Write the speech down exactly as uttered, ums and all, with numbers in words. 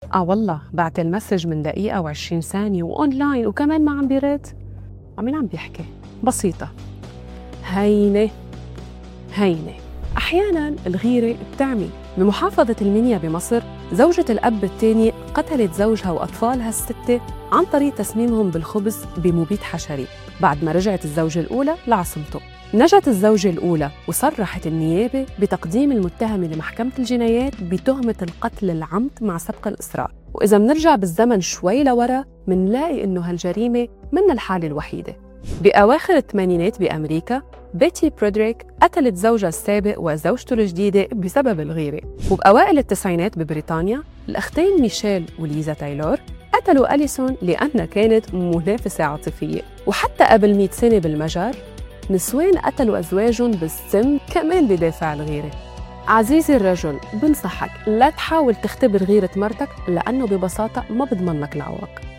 آه والله بعت المسج من دقيقة وعشرين ثانية وأونلاين وكمان ما عم بيرد. عمين عم بيحكي بسيطة، هينة هينة. أحياناً الغيرة بتعمي. بمحافظة المنيا بمصر، زوجة الأب الثاني قتلت زوجها وأطفالها الستة عن طريق تسميمهم بالخبز بمبيد حشري بعد ما رجعت الزوجة الأولى لعصمته. نجت الزوجة الأولى وصرحت النيابة بتقديم المتهمة لمحكمة الجنايات بتهمة القتل العمد مع سبق الإصرار. وإذا منرجع بالزمن شوي لورا منلاقي إنه هالجريمة من الحالة الوحيدة. بأواخر الثمانينات بأمريكا، بيتي برودريك قتلت زوجها السابق وزوجته الجديدة بسبب الغيرة. وبأوائل التسعينات ببريطانيا، الأختين ميشيل وليزا تايلور قتلوا أليسون لأنها كانت منافسة عاطفية. وحتى قبل مئة سنة بالمجر، نسوان قتلوا أزواجهم بالسم كمان بدافع الغيرة. عزيزي الرجل، بنصحك لا تحاول تختبر غيرة مرتك لأنه ببساطة ما بضمن لك العواقب.